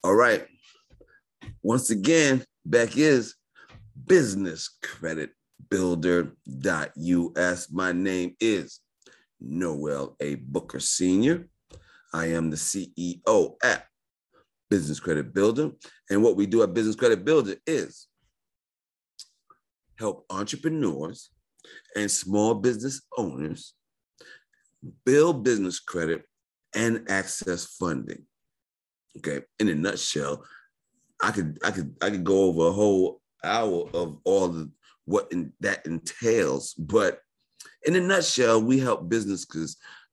All right. Once again, back is businesscreditbuilder.us. My name is Noel A. Booker Sr. I am the CEO at Business Credit Builder. And what we do at Business Credit Builder is help entrepreneurs and small business owners build business credit and access funding. Okay, in a nutshell, I could go over a whole hour of all what that entails, but in a nutshell, we help businesses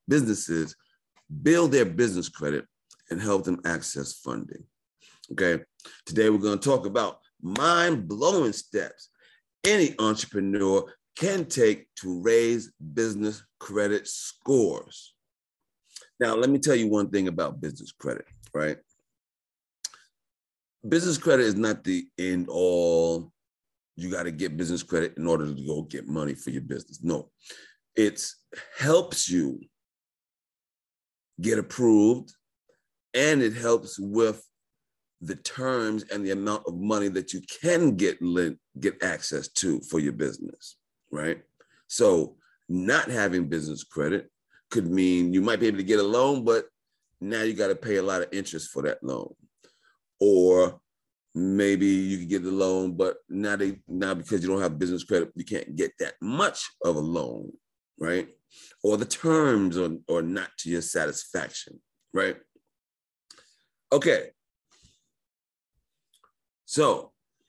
build their business credit and help them access funding. Okay, today we're going to talk about mind-blowing steps any entrepreneur can take to raise business credit scores. Now, let me tell you one thing about business credit, right? Business credit is not the end all. You got to get business credit in order to go get money for your business. No, it helps you get approved, and it helps with the terms and the amount of money that you can get access to for your business, right? So not having business credit could mean you might be able to get a loan, but now you got to pay a lot of interest for that loan. Or maybe you can get the loan, but now because you don't have business credit, you can't get that much of a loan, right? Or the terms are not to your satisfaction, right? Okay. So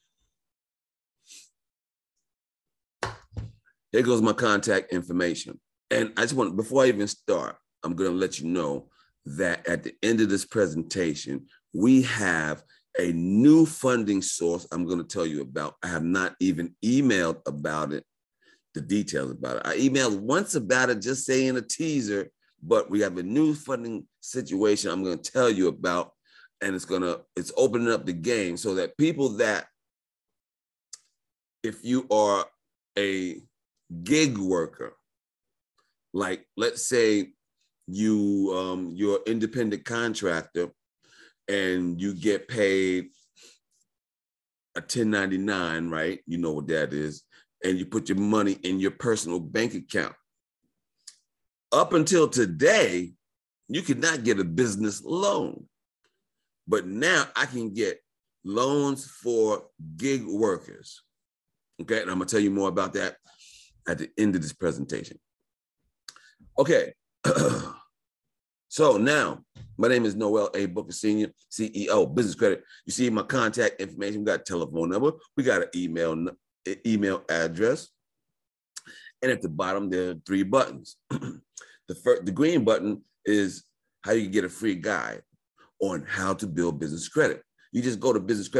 here goes my contact information. And I just want, before I even start, I'm going to let you know that at the end of this presentation, we have a new funding source I'm going to tell you about. I have not even emailed about it, the details about it. I emailed once about it, just saying a teaser, but we have a new funding situation I'm going to tell you about, and it's opening up the game so that people that, if you are a gig worker, like let's say you're an independent contractor and you get paid a 1099, right? You know what that is. And you put your money in your personal bank account. Up until today, you could not get a business loan. But now I can get loans for gig workers. Okay, and I'm gonna tell you more about that at the end of this presentation. Okay, so now my name is Noel A. Booker Sr., CEO, Business Credit. You see my contact information. We got a telephone number. We got an email address. And at the bottom, there are 3 buttons. The green button is how you can get a free guide on how to build business credit. You just go to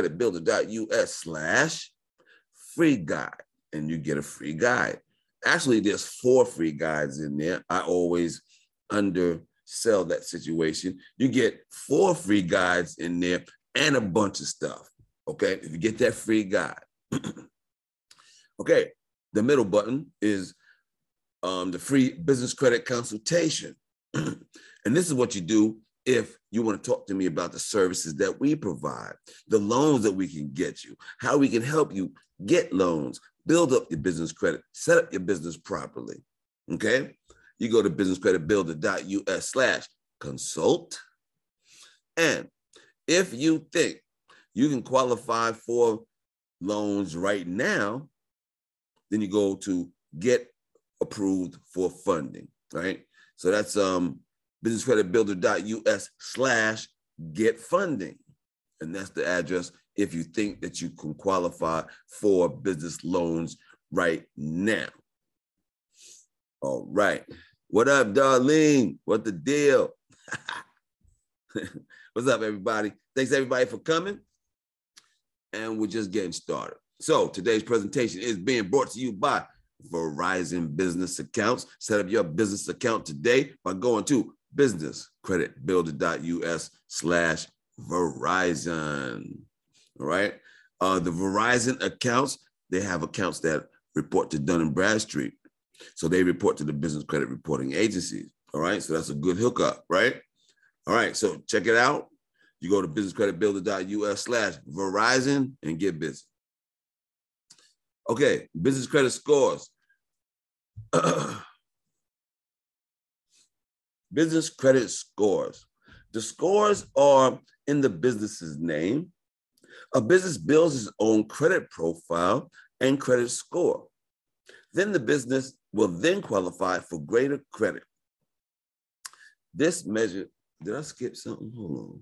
businesscreditbuilder.us/free guide, and you get a free guide. Actually, there's 4 free guides in there. I always undersell that situation. You get 4 free guides in there and a bunch of stuff, okay? If you get that free guide. Okay, the middle button is the free business credit consultation. And this is what you do if you want to talk to me about the services that we provide, the loans that we can get you, how we can help you get loans, build up your business credit, set up your business properly, okay? You go to businesscreditbuilder.us/consult. And if you think you can qualify for loans right now, then you go to get approved for funding, right? So that's businesscreditbuilder.us/get funding. And that's the address if you think that you can qualify for business loans right now. All right. What up, Darlene? What the deal? What's up, everybody? Thanks, everybody, for coming. And we're just getting started. So today's presentation is being brought to you by Verizon Business Accounts. Set up your business account today by going to businesscreditbuilder.us/Verizon. All right. The Verizon accounts, they have accounts that report to Dun & Bradstreet. So they report to the business credit reporting agencies. All right. So that's a good hookup, right? All right. So check it out. You go to businesscreditbuilder.us/Verizon and get busy. Okay, business credit scores. Business credit scores. The scores are in the business's name. A business builds its own credit profile and credit score. Then the business will then qualify for greater credit. This measure, did I skip something? Hold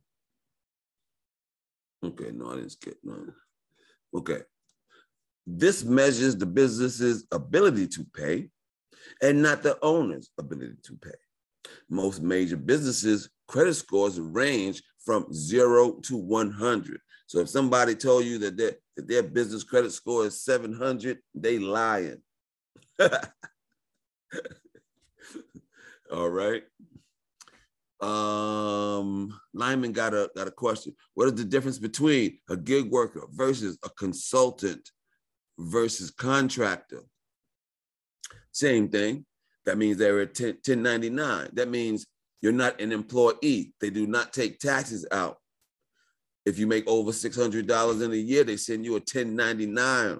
on. Okay, no, I didn't skip none. Okay. This measures the business's ability to pay and not the owner's ability to pay. Most major businesses' credit scores range from 0 to 100. So if somebody told you that their business credit score is 700, they lying. All right. Lyman got a question. What is the difference between a gig worker versus a consultant versus contractor? Same thing. That means they're a 1099. That means you're not an employee. They do not take taxes out. If you make over $600 in a year, they send you a 1099.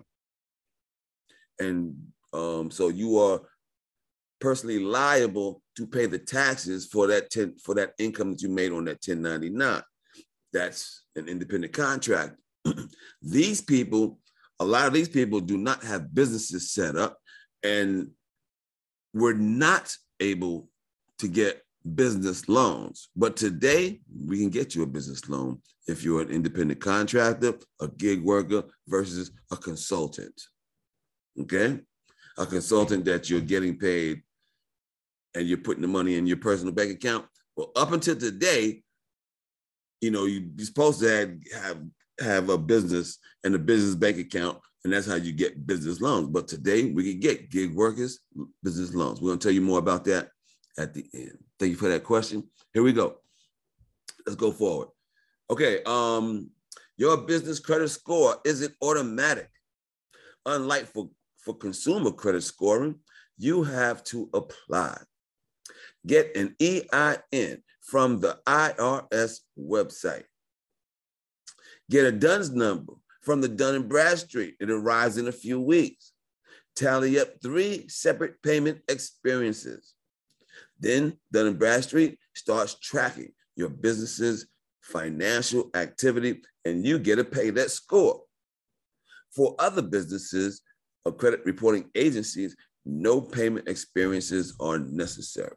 And so you are personally liable to pay the taxes for that income that you made on that 1099. That's an independent contractor. These people, a lot of these people do not have businesses set up, and we're not able to get business loans. But today, we can get you a business loan if you're an independent contractor, a gig worker versus a consultant. Okay? A consultant that you're getting paid and you're putting the money in your personal bank account. Well, up until today, you're supposed to have a business and a business bank account, and that's how you get business loans. But today we can get gig workers business loans. We're gonna tell you more about that at the end. Thank you for that question. Here we go. Let's go forward. Okay, your business credit score isn't automatic. Unlike for consumer credit scoring, you have to apply. Get an EIN from the IRS website. Get a DUNS number from the Dun & Bradstreet. It arrives in a few weeks. Tally up 3 separate payment experiences. Then Dun & Bradstreet starts tracking your business's financial activity, and you get a pay that score. For other businesses or credit reporting agencies, no payment experiences are necessary.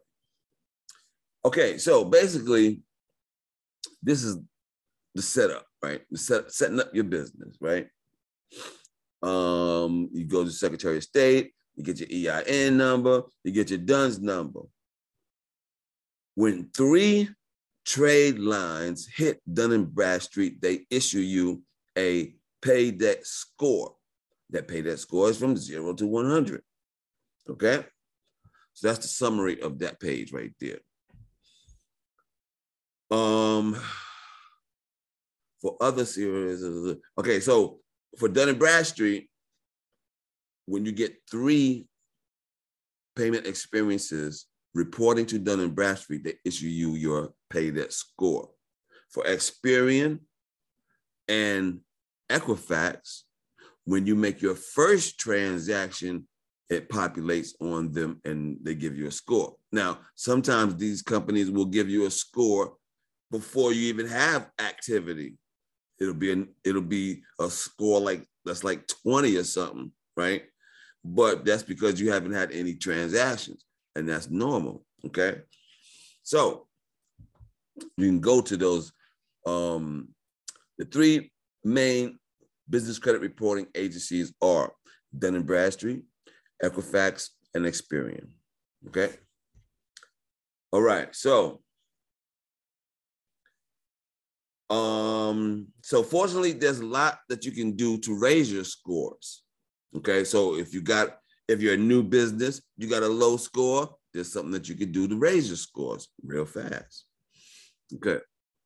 Okay, so basically, this is the setup, right? Setting up your business, right? You go to Secretary of State, you get your EIN number, you get your DUNS number. When 3 trade lines hit Dun & Bradstreet, they issue you a pay debt score. That pay debt score is from 0 to 100, okay? So that's the summary of that page right there. For other series, okay, so for Dun & Bradstreet, when you get 3 payment experiences reporting to Dun & Bradstreet, they issue you your pay debt score. For Experian and Equifax, when you make your first transaction, it populates on them and they give you a score. Now, sometimes these companies will give you a score before you even have activity. It'll be a score that's like 20 or something, right? But that's because you haven't had any transactions, and that's normal, okay? So you can go to those, the 3 main business credit reporting agencies are Dun & Bradstreet, Equifax, and Experian, okay? All right, so fortunately, there's a lot that you can do to raise your scores. Okay, so if you're a new business, you got a low score, there's something that you can do to raise your scores real fast. Okay.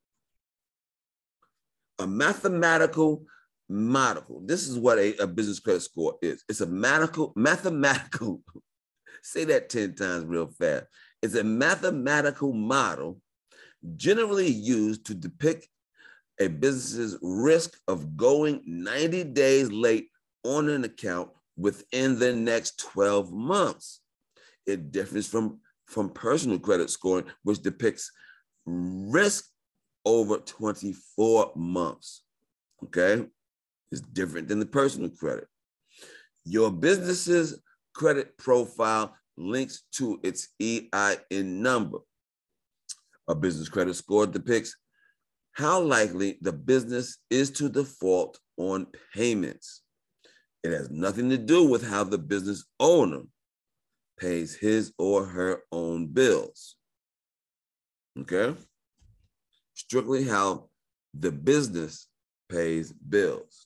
A mathematical model. This is what a business credit score is. It's a mathematical, say that 10 times real fast. It's a mathematical model generally used to depict a business's risk of going 90 days late on an account within the next 12 months. It differs from personal credit scoring, which depicts risk over 24 months. Okay? It's different than the personal credit. Your business's credit profile links to its EIN number. A business credit score depicts how likely the business is to default on payments. It has nothing to do with how the business owner pays his or her own bills. Okay? Strictly how the business pays bills.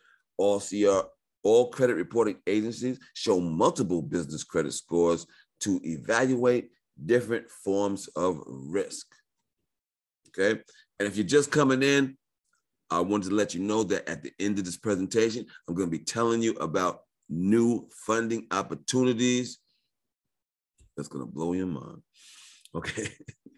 All credit reporting agencies show multiple business credit scores to evaluate different forms of risk. Okay? And if you're just coming in, I wanted to let you know that at the end of this presentation, I'm going to be telling you about new funding opportunities. That's going to blow your mind. Okay.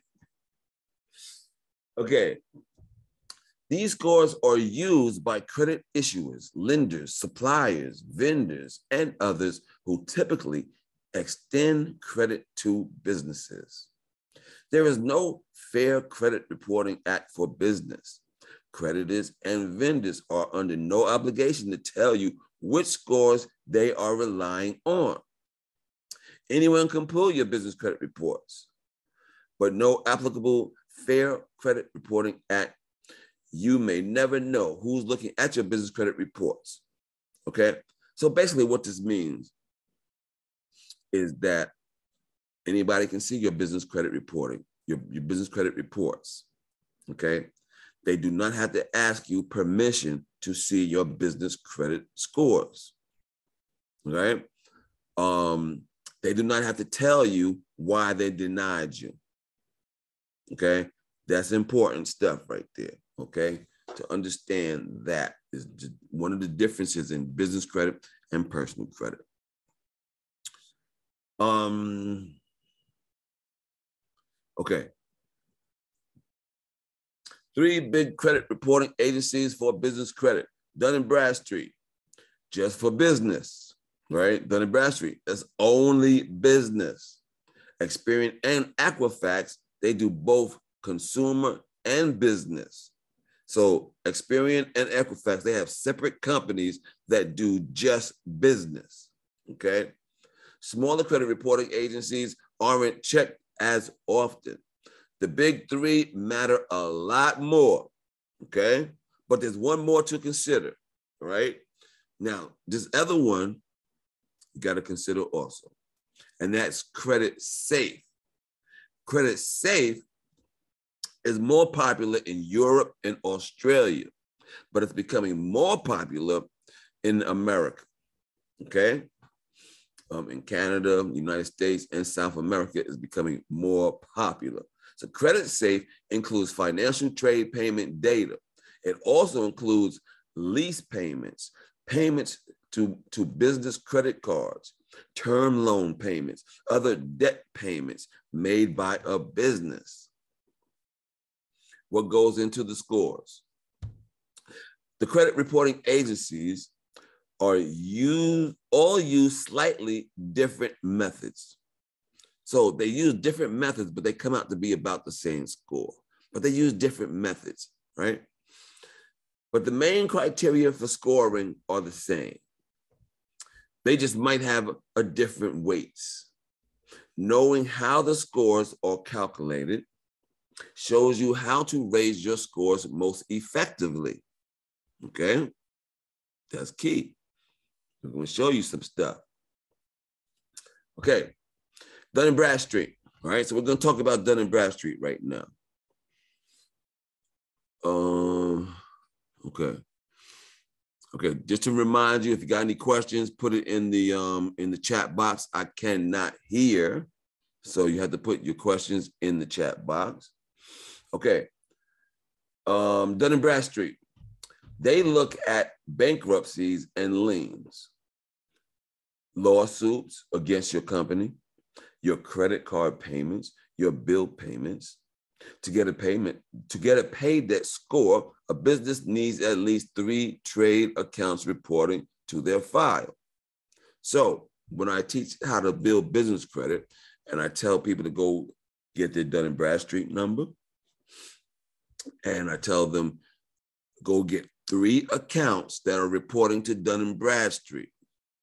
Okay. These scores are used by credit issuers, lenders, suppliers, vendors, and others who typically extend credit to businesses. There is no Fair Credit Reporting Act for business. Creditors and vendors are under no obligation to tell you which scores they are relying on. Anyone can pull your business credit reports, but no applicable Fair Credit Reporting Act. You may never know who's looking at your business credit reports. Okay? So basically what this means is that anybody can see your business credit reporting, your business credit reports. Okay? They do not have to ask you permission to see your business credit scores. Okay? They do not have to tell you why they denied you. Okay? That's important stuff right there. Okay? To understand that is one of the differences in business credit and personal credit. Okay. 3 big credit reporting agencies for business credit. Dun & Bradstreet, just for business, right? Dun & Bradstreet, that's only business. Experian and Equifax, they do both consumer and business. So Experian and Equifax, they have separate companies that do just business, okay? Smaller credit reporting agencies aren't checked as often. The big 3 matter a lot more, okay? But there's one more to consider, right? Now, this other one you got to consider also, and that's Credit Safe. Credit Safe is more popular in Europe and Australia, but it's becoming more popular in America, okay? In Canada, United States, and South America is becoming more popular. So Credit Safe includes financial trade payment data. It also includes lease payments, payments to business credit cards, term loan payments, other debt payments made by a business. What goes into the scores? The credit reporting agencies all use slightly different methods. So they use different methods, but they come out to be about the same score. But they use different methods, right? But the main criteria for scoring are the same. They just might have a different weights. Knowing how the scores are calculated shows you how to raise your scores most effectively, okay? That's key. We're going to show you some stuff. Okay, Dun & Bradstreet. All right, so we're going to talk about Dun & Bradstreet right now. Okay, just to remind you, if you got any questions, put it in the chat box. I cannot hear, so you have to put your questions in the chat box. Okay, Dun & Bradstreet. They look at bankruptcies and liens, lawsuits against your company, your credit card payments, your bill payments, To get a pay debt score, a business needs at least 3 trade accounts reporting to their file. So when I teach how to build business credit and I tell people to go get their Dun & Bradstreet number, and I tell them go get 3 accounts that are reporting to Dun & Bradstreet.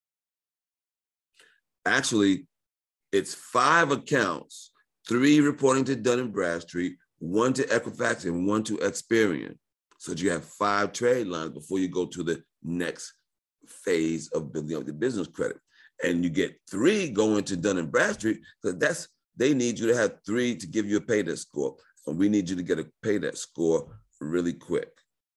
Actually, it's 5 accounts, 3 reporting to Dun & Bradstreet, 1 to Equifax, and 1 to Experian. So that you have 5 trade lines before you go to the next phase of building up the business credit. And you get 3 going to Dun & Bradstreet because they need you to have 3 to give you a pay debt score. And we need you to get a pay debt score really quick.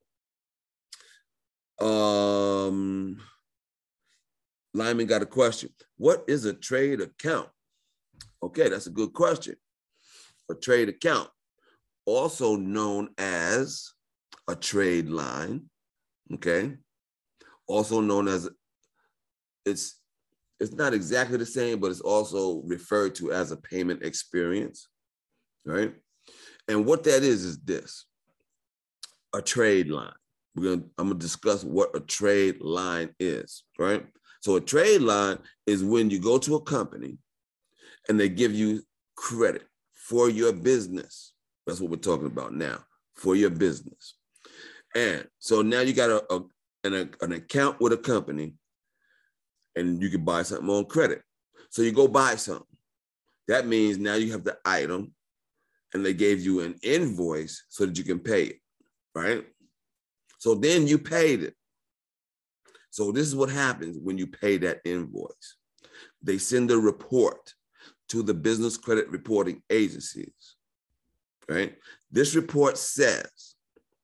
Lyman got a question. What is a trade account? Okay, that's a good question. A trade account, also known as a trade line, okay? Also known as, it's not exactly the same, but it's also referred to as a payment experience, right? And what that is this, a trade line. I'm gonna discuss what a trade line is, right? So a trade line is when you go to a company and they give you credit for your business. That's what we're talking about now, for your business. And so now you got an account with a company and you can buy something on credit. So you go buy something. That means now you have the item and they gave you an invoice so that you can pay it, right? So then you paid it. So this is what happens when you pay that invoice. They send a report to the business credit reporting agencies, right? This report says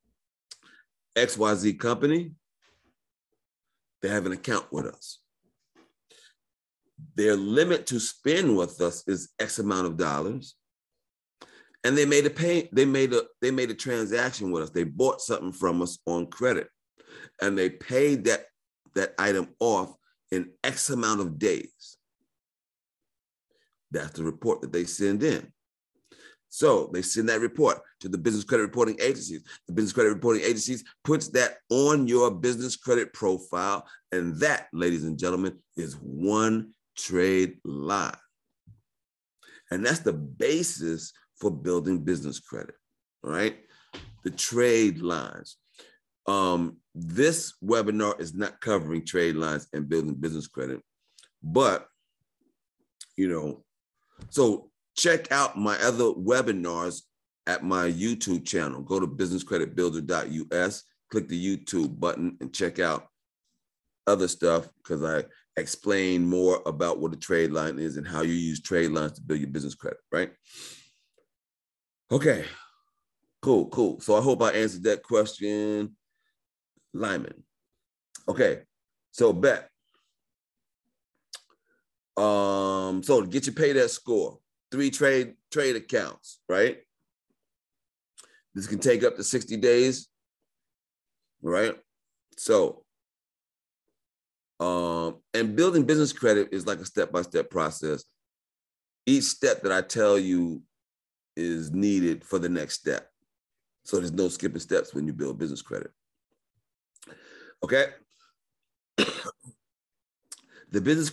XYZ company, they have an account with us. Their limit to spend with us is X amount of dollars. And they made a transaction with us. They bought something from us on credit and they paid that item off in X amount of days. That's the report that they send in. So they send that report to the business credit reporting agencies. The business credit reporting agencies puts that on your business credit profile. And that, ladies and gentlemen, is one trade line. And that's the basis for building business credit, all right? The trade lines. This webinar is not covering trade lines and building business credit, but, so check out my other webinars at my YouTube channel. Go to businesscreditbuilder.us, click the YouTube button and check out other stuff because I explain more about what a trade line is and how you use trade lines to build your business credit, right? Okay, cool. So I hope I answered that question, Lyman. Okay, so Bet. So to get your pay debt score, 3 trade accounts, right? This can take up to 60 days, right? So, and building business credit is like a step-by-step process. Each step that I tell you is needed for the next step. So there's no skipping steps when you build business credit. Okay. The business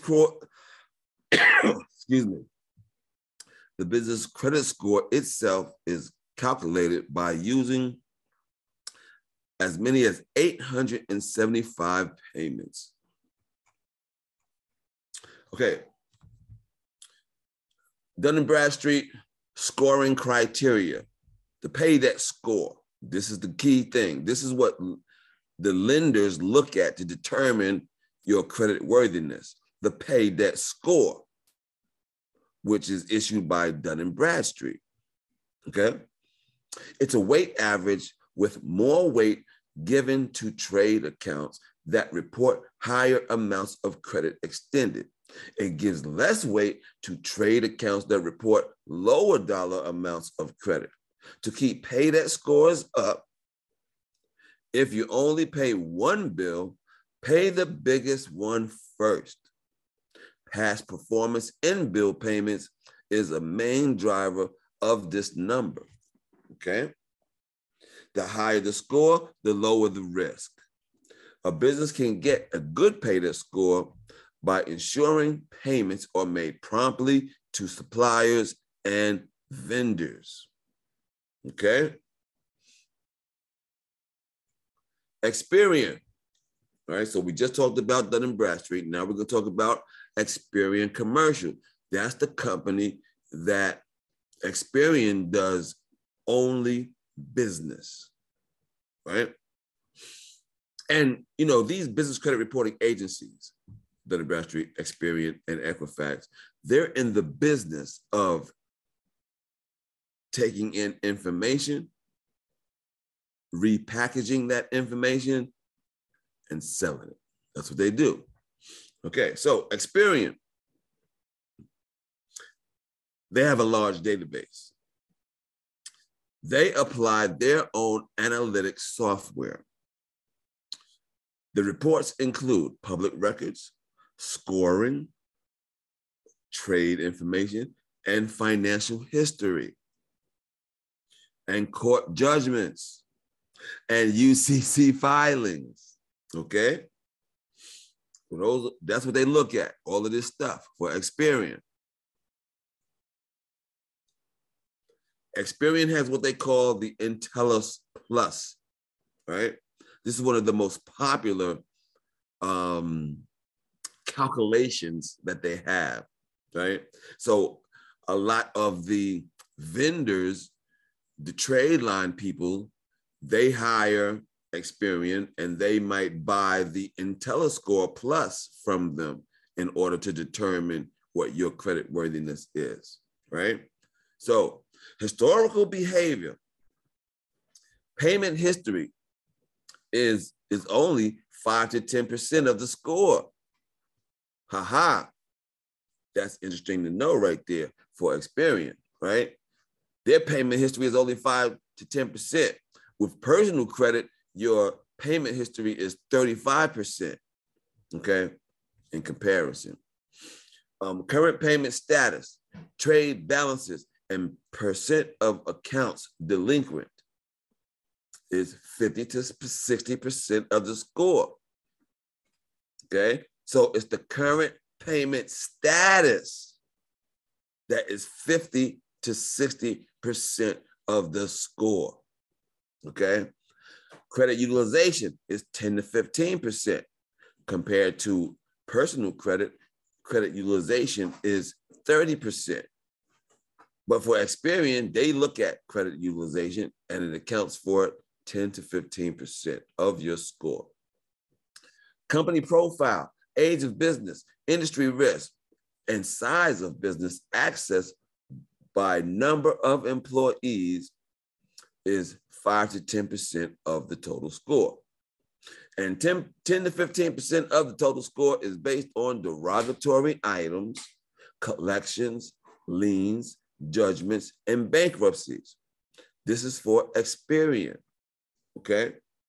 The business credit score itself is calculated by using as many as 875 payments. Okay. Dun & Bradstreet scoring criteria. The pay debt score. This is the key thing. This is what the lenders look at to determine your credit worthiness. The pay debt score, which is issued by Dun & Bradstreet, okay? It's a weight average with more weight given to trade accounts that report higher amounts of credit extended. It gives less weight to trade accounts that report lower dollar amounts of credit. To keep pay debt scores up, if you only pay one bill, pay the biggest one first. Past performance in bill payments is a main driver of this number. okay? The higher the score, the lower the risk. A business can get a good payment score by ensuring payments are made promptly to suppliers and vendors, okay? Experian, all right? So we just talked about Dun & Bradstreet. Now we're gonna talk about Experian Commercial. That's the company that Experian does only business, right? And you know, these business credit reporting agencies, Dun & Bradstreet, Experian, and Equifax, they're in the business of taking in information, repackaging that information, and selling it. That's what they do. Okay, so Experian, they have a large database. They applied their own analytics software. The reports include public records, scoring, trade information, and financial history, and court judgments, and UCC filings, okay? So that's what they look at, all of this stuff for Experian. Experian has what they call the Entellus Plus, right? This is one of the most popular calculations that they have, right? So a lot of the vendors, the trade line people, they hire Experian and they might buy the IntelliScore Plus from them in order to determine what your credit worthiness is, right? So historical behavior, payment history is only 5 to 10% of the score. Haha, that's interesting to know right there for Experian, right? Their payment history is only 5 to 10%. With personal credit, your payment history is 35%, okay, in comparison. Current payment status, trade balances, and percent of accounts delinquent is 50 to 60% of the score, okay? So it's the current payment status that is 50 to 60% of the score, okay? Credit utilization is 10 to 15% compared to personal credit. Credit utilization is 30%. But for Experian, they look at credit utilization and it accounts for 10 to 15% of your score. Company profile, age of business, industry risk, and size of business access by number of employees is 5 to 10% of the total score. And 10 to 15% of the total score is based on derogatory items, collections, liens, judgments, and bankruptcies. This is for Experian, okay?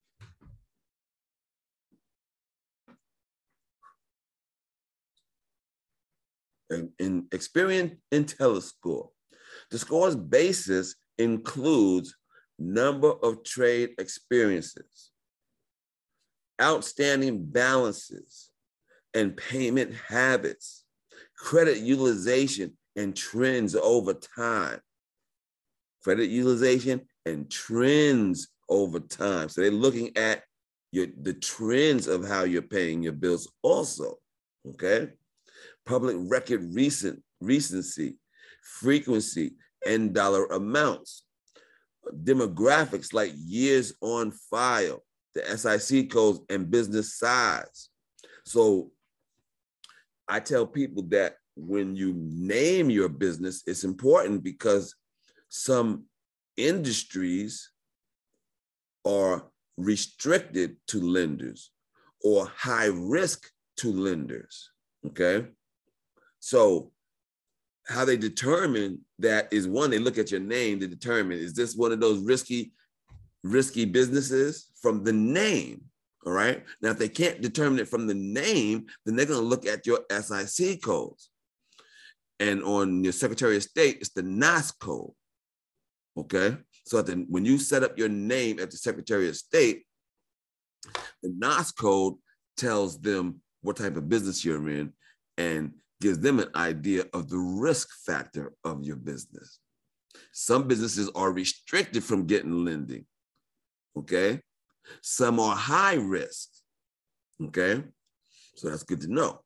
And in Experian IntelliScore, the score's basis includes number of trade experiences, outstanding balances, and payment habits, credit utilization, and trends over time. Credit utilization and trends over time. So they're looking at the trends of how you're paying your bills also, okay? Public record recency, frequency, and dollar amounts. Demographics like years on file, the SIC codes, and business size. So I tell people that when you name your business, it's important because some industries are restricted to lenders or high risk to lenders, okay? So how they determine that is, one, they look at your name to determine, is this one of those risky businesses from the name, all right? Now, if they can't determine it from the name, then they're gonna look at your SIC codes. And on your Secretary of State, it's the NAICS code, okay? So when you set up your name at the Secretary of State, the NAICS code tells them what type of business you're in and gives them an idea of the risk factor of your business. Some businesses are restricted from getting lending, okay? Some are high risk, okay? So that's good to know.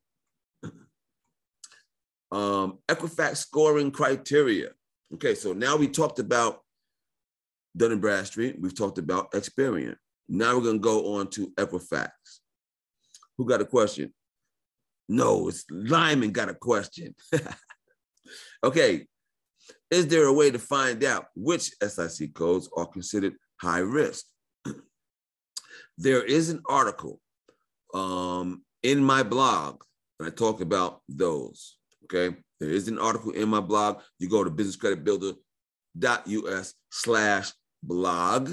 Equifax scoring criteria. Okay, so now we talked about Dun & Bradstreet. We've talked about Experian. Now we're going to go on to Equifax. Who got a question? No, it's Lyman got a question. Okay, is there a way to find out which SIC codes are considered high risk? There is an article in my blog, and I talk about those, okay? There is an article in my blog. You go to businesscreditbuilder.us/blog,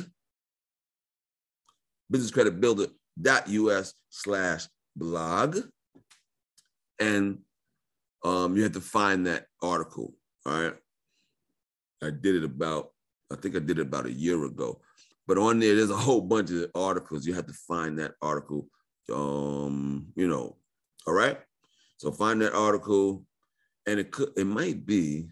businesscreditbuilder.us/blog, and you have to find that article, all right? I think I did it about a year ago. But on there's a whole bunch of articles. You have to find that article, all right? So find that article, and it might be,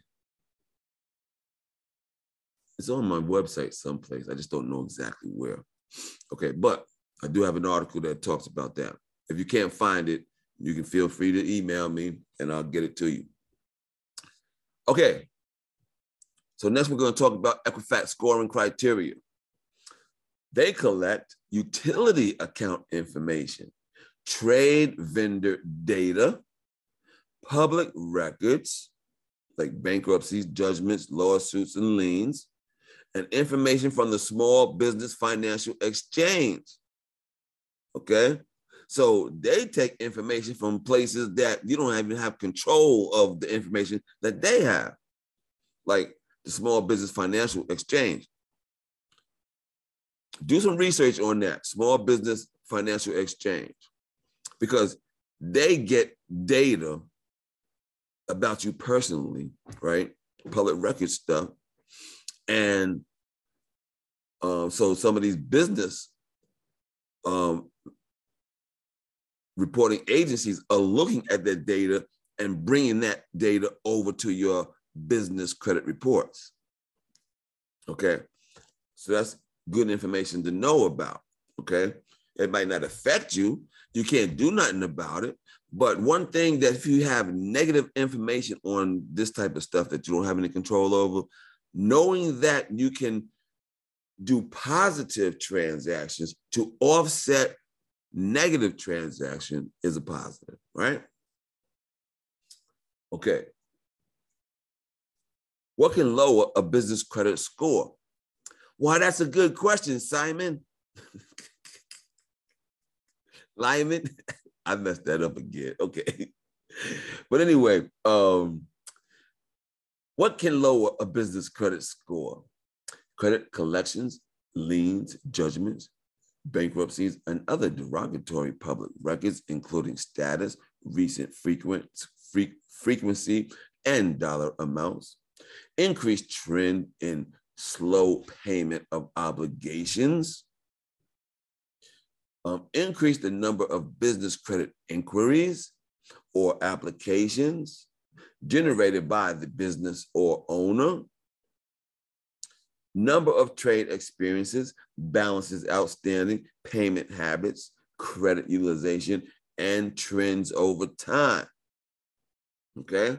it's on my website someplace. I just don't know exactly where. Okay, but I do have an article that talks about that. If you can't find it, you can feel free to email me and I'll get it to you. Okay, so next we're going to talk about Equifax scoring criteria. They collect utility account information, trade vendor data, public records, like bankruptcies, judgments, lawsuits, and liens, and information from the Small Business Financial Exchange. Okay? So they take information from places that you don't even have control of the information that they have, like the Small Business Financial Exchange. Do some research on that, Small Business Financial Exchange, because they get data about you personally, right? Public record stuff. And so some of these business reporting agencies are looking at that data and bringing that data over to your business credit reports. Okay, so that's good information to know about, okay? It might not affect you. You can't do nothing about it. But one thing that if you have negative information on this type of stuff that you don't have any control over, knowing that you can do positive transactions to offset negative transaction is a positive, right? Okay. What can lower a business credit score? Why, that's a good question, Simon. Lyman, I messed that up again. Okay. But anyway, what can lower a business credit score? Credit collections, liens, judgments, bankruptcies, and other derogatory public records, including status, recent frequency, and dollar amounts. Increased trend in slow payment of obligations. Increase the number of business credit inquiries or applications generated by the business or owner. Number of trade experiences, balances outstanding, payment habits, credit utilization, and trends over time. Okay?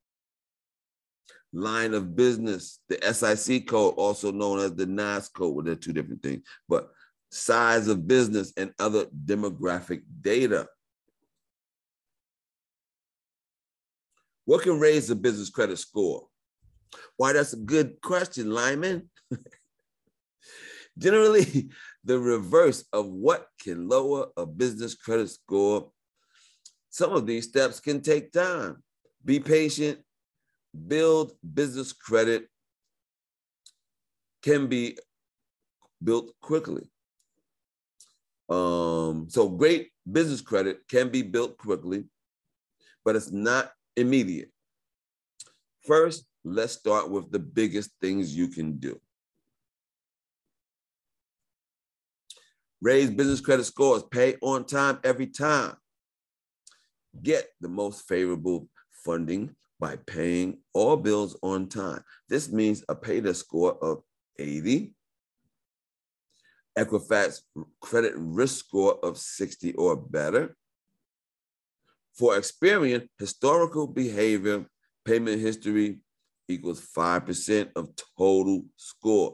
Line of business, the SIC code, also known as the NAICS code, well, they're two different things, but size of business and other demographic data. What can raise the business credit score? Why, that's a good question, Lyman. Generally, the reverse of what can lower a business credit score. Some of these steps can take time. Be patient. Build business credit can be built quickly. So great business credit can be built quickly, but it's not immediate. First, let's start with the biggest things you can do. Raise business credit scores. Pay on time every time. Get the most favorable funding by paying all bills on time. This means a payday score of 80, Equifax credit risk score of 60 or better. For Experian, historical behavior, payment history equals 5% of total score.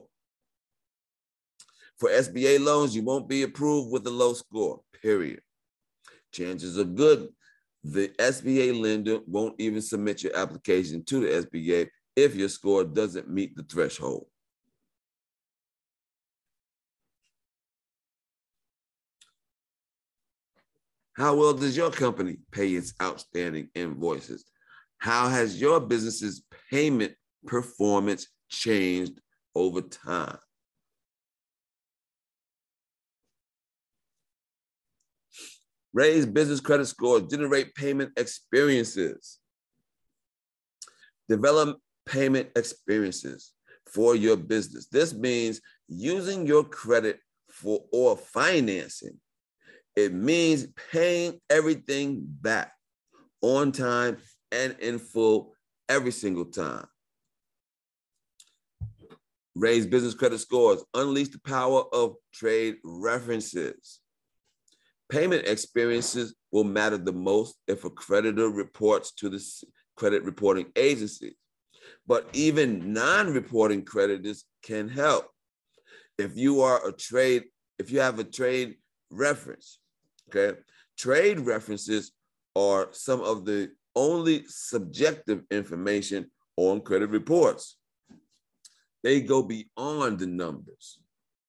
For SBA loans, you won't be approved with a low score, period. Chances are good the SBA lender won't even submit your application to the SBA if your score doesn't meet the threshold. How well does your company pay its outstanding invoices? How has your business's payment performance changed over time? Raise business credit scores, generate payment experiences. Develop payment experiences for your business. This means using your credit for or financing. It means paying everything back on time and in full every single time. Raise business credit scores, unleash the power of trade references. Payment experiences will matter the most if a creditor reports to the credit reporting agency. But even non-reporting creditors can help. If you have a trade reference, okay? Trade references are some of the only subjective information on credit reports. They go beyond the numbers.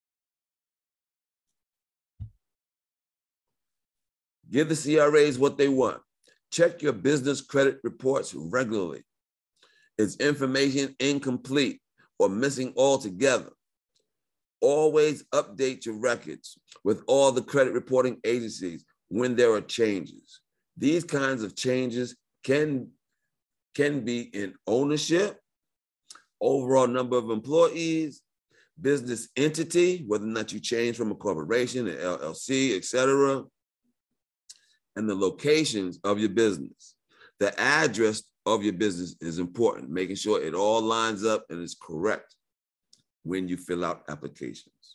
Give the CRAs what they want. Check your business credit reports regularly. Is information incomplete or missing altogether? Always update your records with all the credit reporting agencies when there are changes. These kinds of changes can be in ownership, overall number of employees, business entity, whether or not you change from a corporation, an LLC, etc., and the locations of your business. The address of your business is important, making sure it all lines up and is correct when you fill out applications.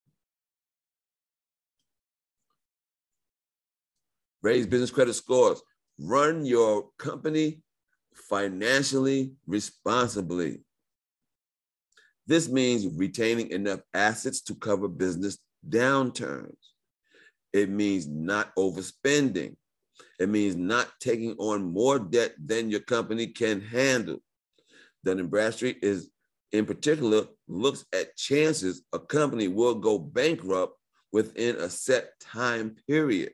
Raise business credit scores. Run your company financially responsibly. This means retaining enough assets to cover business downturns. It means not overspending. It means not taking on more debt than your company can handle. Dun & Bradstreet in particular, looks at chances a company will go bankrupt within a set time period.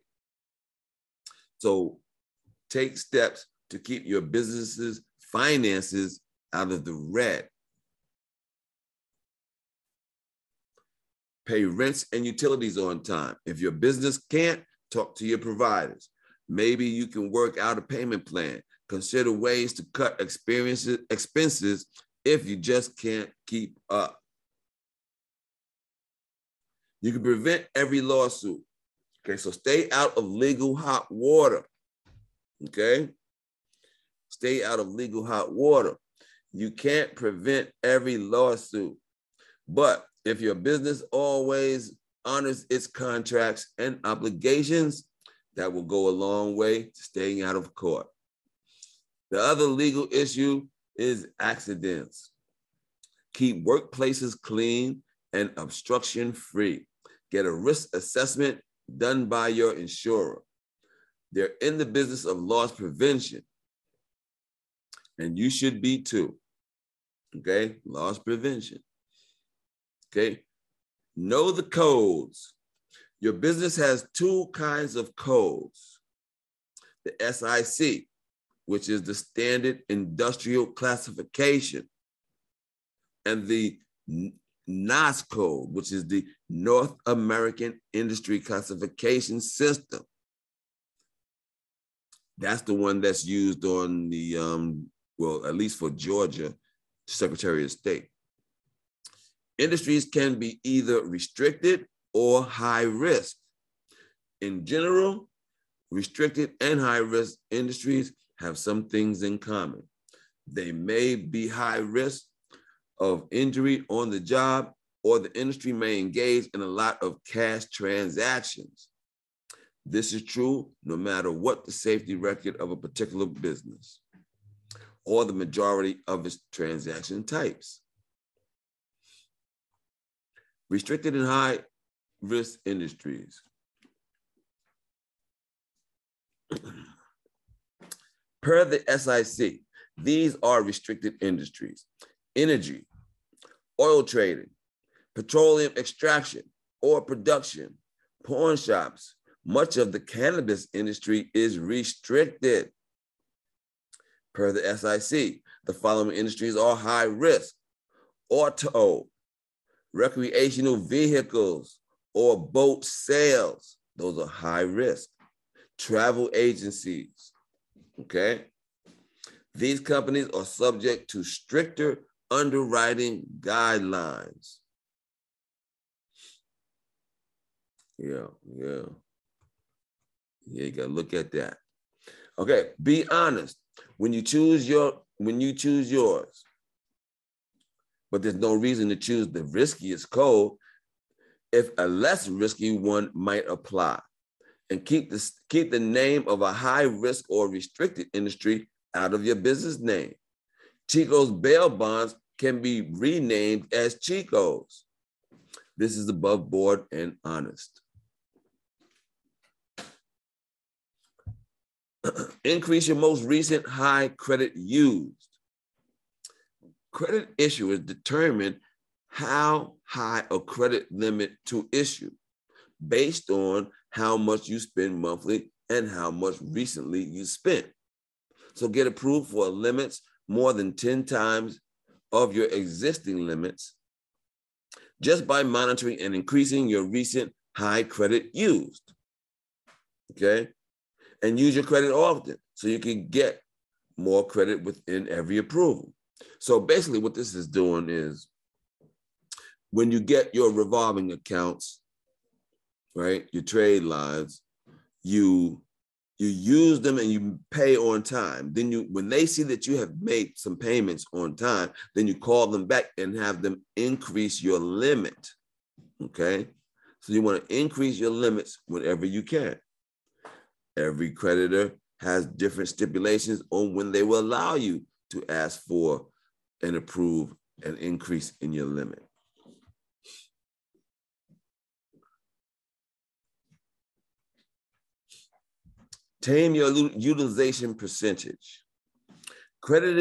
So take steps to keep your business's finances out of the red. Pay rents and utilities on time. If your business can't, talk to your providers. Maybe you can work out a payment plan. Consider ways to cut expenses if you just can't keep up. You can prevent every lawsuit. Okay, so stay out of legal hot water. Okay? Stay out of legal hot water. You can't prevent every lawsuit, but if your business always honors its contracts and obligations, that will go a long way to staying out of court. The other legal issue is accidents. Keep workplaces clean and obstruction-free. Get a risk assessment done by your insurer. They're in the business of loss prevention, and you should be too. Okay, loss prevention. Okay, know the codes. Your business has two kinds of codes. The SIC, which is the Standard Industrial Classification, and the NAICS code, which is the North American Industry Classification System. That's the one that's used on the, well, at least for Georgia, Secretary of State. Industries can be either restricted or high risk. In general, restricted and high risk industries have some things in common. They may be high risk of injury on the job, or the industry may engage in a lot of cash transactions. This is true no matter what the safety record of a particular business or the majority of its transaction types. Restricted and high risk industries. Per the SIC, these are restricted industries: energy, oil trading, petroleum extraction or production, pawn shops. Much of the cannabis industry is restricted. Per the SIC, the following industries are high risk: auto, recreational vehicles, or boat sales. Those are high risk. Travel agencies, okay? These companies are subject to stricter underwriting guidelines. Yeah, you gotta look at that. Okay, be honest when you choose yours. But there's no reason to choose the riskiest code if a less risky one might apply. And keep the name of a high risk or restricted industry out of your business name. Chico's bail bonds can be renamed as Chico's. This is above board and honest. Increase your most recent high credit used. Credit issuers determine how high a credit limit to issue based on how much you spend monthly and how much recently you spent. So get approved for limits more than 10 times of your existing limits just by monitoring and increasing your recent high credit used, okay? And use your credit often so you can get more credit within every approval. So basically what this is doing is when you get your revolving accounts, right, your trade lines, you use them and you pay on time. Then when they see that you have made some payments on time, then you call them back and have them increase your limit, okay? So you want to increase your limits whenever you can. Every creditor has different stipulations on when they will allow you to ask for and approve an increase in your limit. Tame your utilization percentage. Credit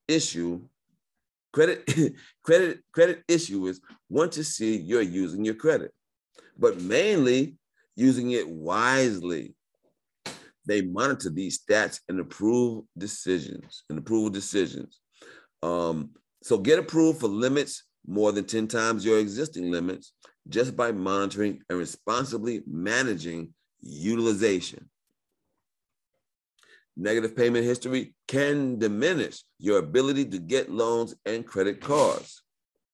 issuers want to see you're using your credit, but mainly using it wisely. They monitor these stats and approval decisions. So get approved for limits more than 10 times your existing limits just by monitoring and responsibly managing utilization. Negative payment history can diminish your ability to get loans and credit cards.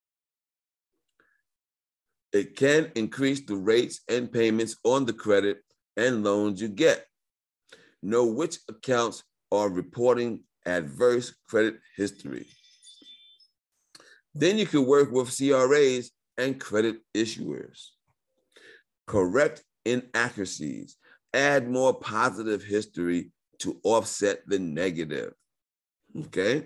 It can increase the rates and payments on the credit and loans you get. Know which accounts are reporting adverse credit history. Then you can work with CRAs and credit issuers. Correct inaccuracies. Add more positive history to offset the negative, okay?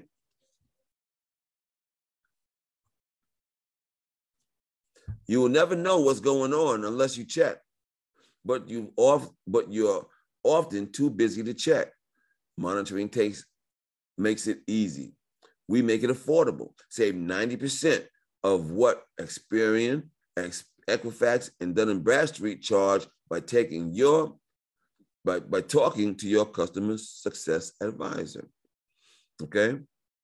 You will never know what's going on unless you check, but you're often too busy to check. Monitoring makes it easy. We make it affordable. Save 90% of what Experian, Equifax, and Dun & Bradstreet charge by talking to your customer success advisor, okay?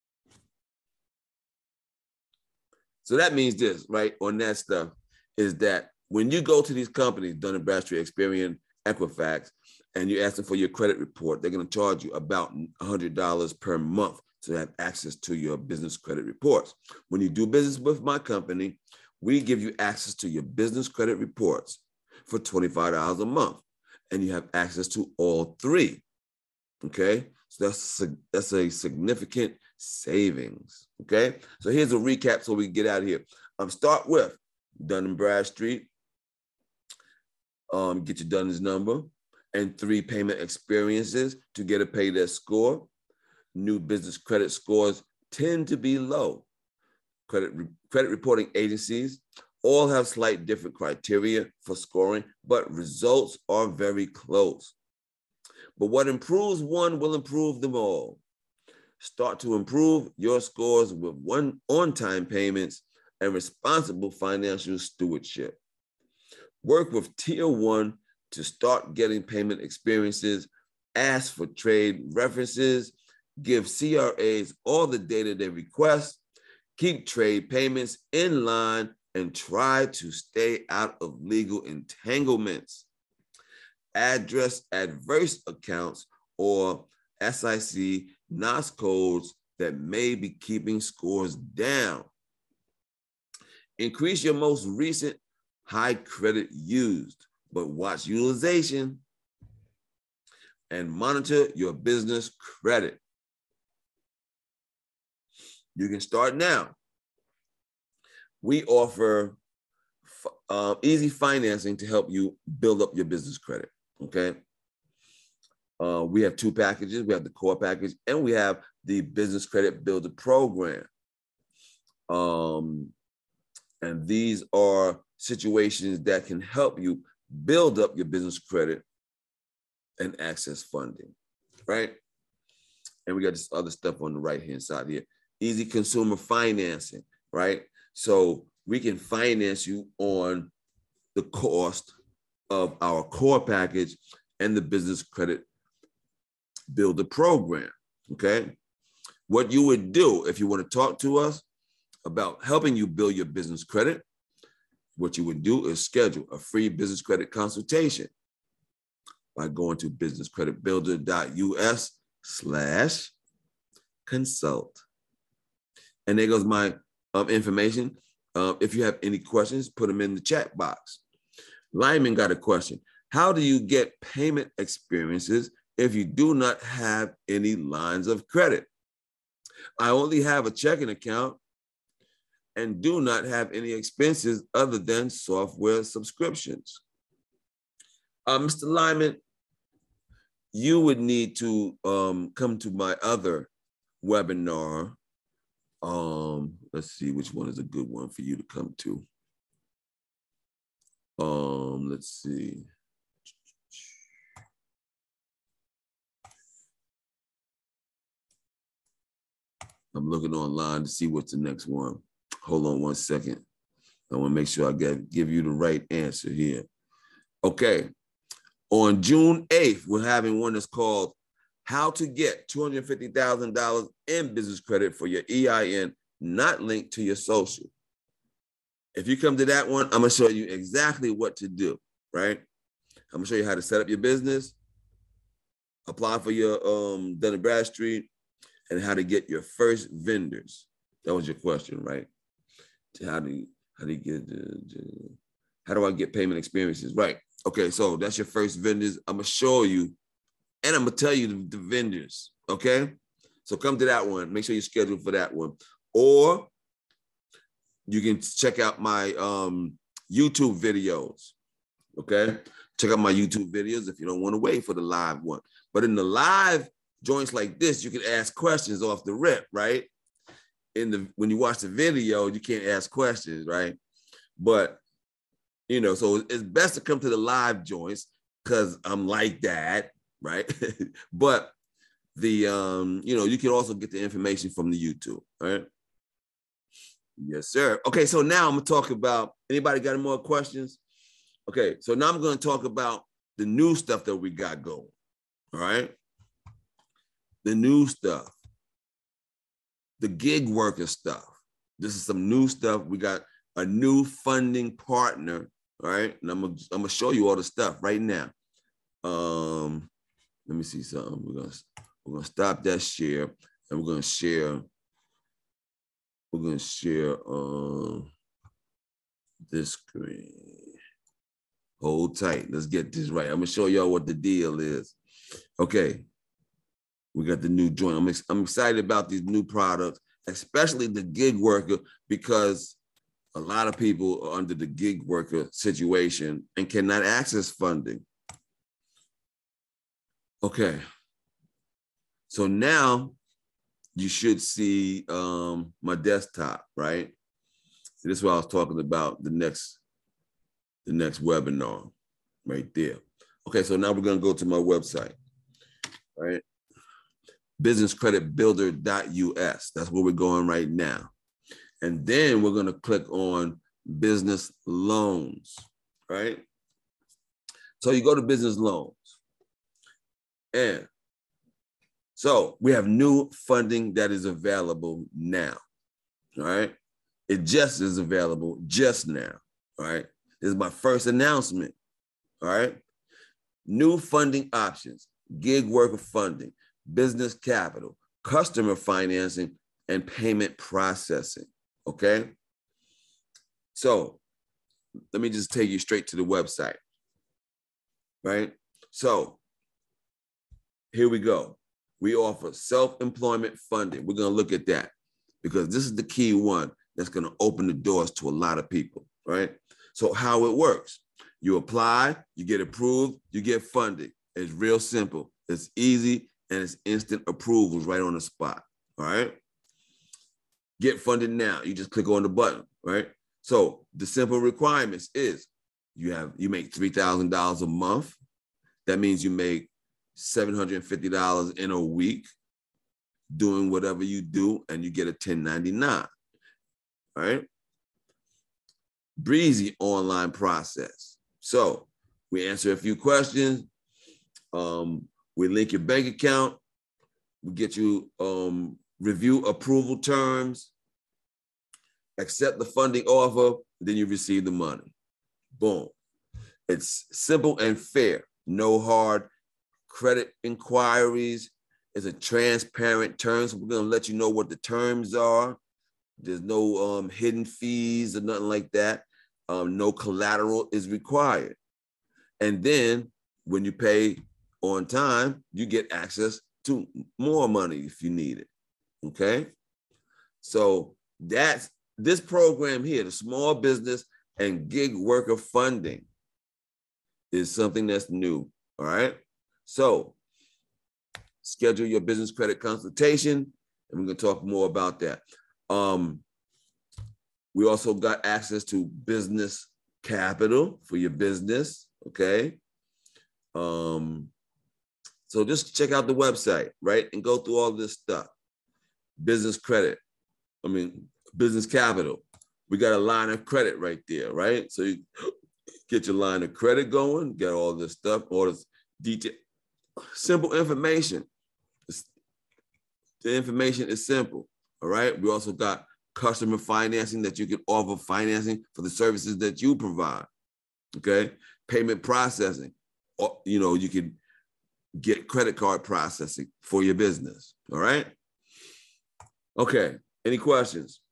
So that means this, right, on that stuff, is that when you go to these companies, Dun & Bradstreet, Experian, Equifax, and you ask them for your credit report, they're gonna charge you about $100 per month to have access to your business credit reports. When you do business with my company, we give you access to your business credit reports for $25 a month, and you have access to all three. Okay, so that's a significant savings. Okay, so here's a recap so we can get out of here. Start with Dun & Bradstreet. Get your Dunn's number and 3 payment experiences to get a paydesk score. New business credit scores tend to be low. Credit reporting agencies all have slight different criteria for scoring, but results are very close. But what improves one will improve them all. Start to improve your scores with on-time payments and responsible financial stewardship. Work with Tier 1 to start getting payment experiences, ask for trade references, give CRAs all the data they request, keep trade payments in line, and try to stay out of legal entanglements. Address adverse accounts or SIC NOS codes that may be keeping scores down. Increase your most recent high credit used, but watch utilization, and monitor your business credit. You can start now. We offer easy financing to help you build up your business credit, okay? We have 2 packages. We have the core package, and we have the business credit builder program. And these are situations that can help you build up your business credit and access funding, right? And we got this other stuff on the right-hand side here. Easy consumer financing, right? So we can finance you on the cost of our core package and the business credit builder program, okay? What you would do if you want to talk to us about helping you build your business credit, what you would do is schedule a free business credit consultation by going to businesscreditbuilder.us/consult. And there goes my information. If you have any questions, put them in the chat box. Lyman got a question. How do you get payment experiences if you do not have any lines of credit? I only have a checking account and do not have any expenses other than software subscriptions. Mr. Lyman, you would need to come to my other webinar. Let's see which one is a good one for you to come to. Let's see. I'm looking online to see what's the next one. Hold on one second. I want to make sure I give you the right answer here. Okay. On June 8th, we're having one that's called How to Get $250,000 in Business Credit for Your EIN Not Linked to Your Social. If you come to that one, I'm going to show you exactly what to do, right? I'm going to show you how to set up your business, apply for your Dun & Bradstreet, and how to get your first vendors. That was your question, right? How do I get payment experiences? Right. Okay, so that's your first vendors. I'm gonna show you, and I'm gonna tell you the vendors. Okay, so come to that one. Make sure you're scheduled for that one, or you can check out my YouTube videos. Okay, check out my YouTube videos if you don't want to wait for the live one. But in the live joints like this, you can ask questions off the rip, right? When you watch the video, you can't ask questions, right? But you know, so it's best to come to the live joints because I'm like that, right? But you know, you can also get the information from the YouTube, right? Yes, sir. Okay, so now I'm gonna talk about, anybody got any more questions? Okay, so now I'm gonna talk about the new stuff that we got going, all right? The new stuff, the gig worker stuff. This is some new stuff. We got a new funding partner, all right? And I'm gonna show you all the stuff right now. Let me see something. We're gonna stop that share, and we're gonna share. this screen. Hold tight. Let's get this right. I'm gonna show y'all what the deal is. Okay, we got the new joint. I'm excited about these new products, especially the gig worker, because a lot of people are under the gig worker situation and cannot access funding. Okay, so now you should see my desktop, right? So this is what I was talking about, the next webinar right there. Okay, so now we're gonna go to my website, right? businesscreditbuilder.us. That's where we're going right now. And then we're gonna click on business loans, right? So you go to business loans. And so we have new funding that is available now, all right? It just is available just now, all right? This is my first announcement, all right? New funding options, gig worker funding, business capital, customer financing, and payment processing, okay? So let me just take you straight to the website, right? So here we go. We offer self-employment funding. We're gonna look at that because this is the key one that's gonna open the doors to a lot of people, right? So how it works, you apply, you get approved, you get funding. It's real simple, it's easy, and it's instant approvals right on the spot, all right? Get funded now, you just click on the button, right? So the simple requirements is you make $3,000 a month. That means you make $750 in a week doing whatever you do, and you get a 1099, right? Breezy online process. So we answer a few questions. We link your bank account. We get you review approval terms, accept the funding offer, then you receive the money. Boom. It's simple and fair. No hard credit inquiries. It's a transparent terms. We're gonna let you know what the terms are. There's no hidden fees or nothing like that. No collateral is required. And then when you pay on time, you get access to more money if you need it, okay? So that's this program here, the small business and gig worker funding is something that's new, all right? So schedule your business credit consultation, and we're gonna talk more about that. We also got access to business capital for your business, okay? So just check out the website, right? And go through all this stuff. Business credit, business capital. We got a line of credit right there, right? So you get your line of credit going, get all this stuff, all this detail, simple information. The information is simple, all right? We also got customer financing that you can offer financing for the services that you provide, okay? Payment processing, you can get credit card processing for your business, all right? Okay, any questions?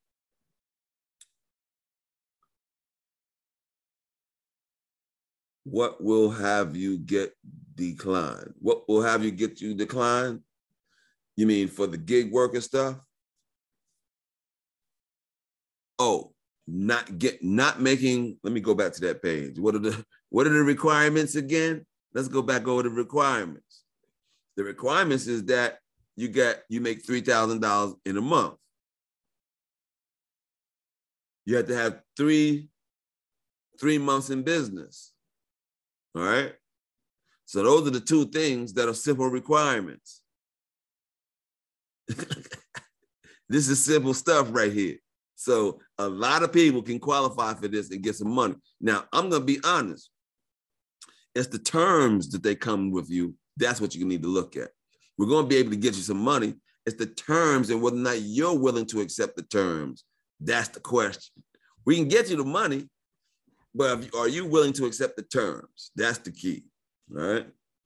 What will have you get declined? What will have you get you declined? You mean for the gig worker stuff? Oh, not making, let me go back to that page. What are the requirements again? Let's go back over the requirements. The requirements is that you make $3,000 in a month. You have to have three months in business. All right. So those are the two things that are simple requirements. This is simple stuff right here. So a lot of people can qualify for this and get some money. Now, I'm going to be honest. It's the terms that they come with you. That's what you need to look at. We're going to be able to get you some money. It's the terms and whether or not you're willing to accept the terms. That's the question. We can get you the money, but are you willing to accept the terms? That's the key, all right?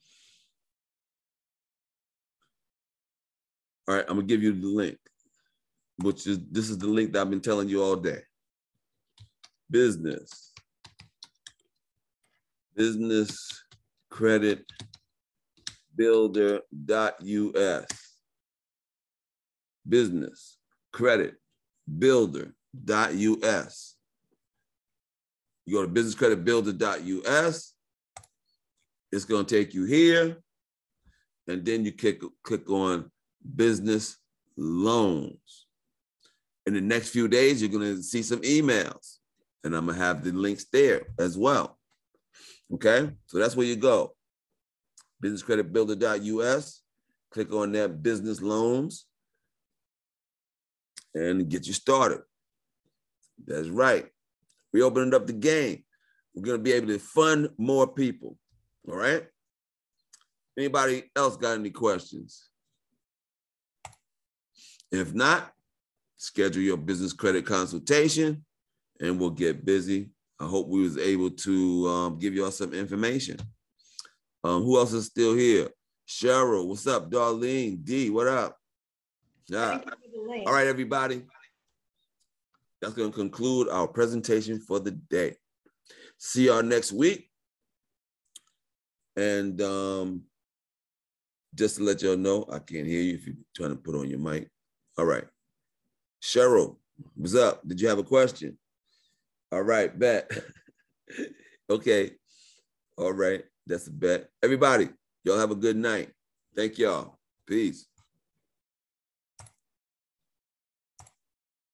All right, I'm gonna give you the link, this is the link that I've been telling you all day. business credit builder.us. Business credit builder.us. You go to businesscreditbuilder.us. It's going to take you here. And then you click on business loans. In the next few days, you're going to see some emails. And I'm going to have the links there as well. Okay? So that's where you go. Businesscreditbuilder.us. Click on that business loans. And get you started. That's right. We opened up the game. We're going to be able to fund more people. All right? Anybody else got any questions? If not, schedule your business credit consultation and we'll get busy. I hope we was able to give you all some information. Who else is still here? Cheryl, what's up? Darlene, D, what up? Yeah. All right, everybody. That's going to conclude our presentation for the day. See y'all next week. And just to let y'all know, I can't hear you if you're trying to put on your mic. All right. Cheryl, what's up? Did you have a question? All right, bet. Okay. All right. That's a bet. Everybody, y'all have a good night. Thank y'all. Peace.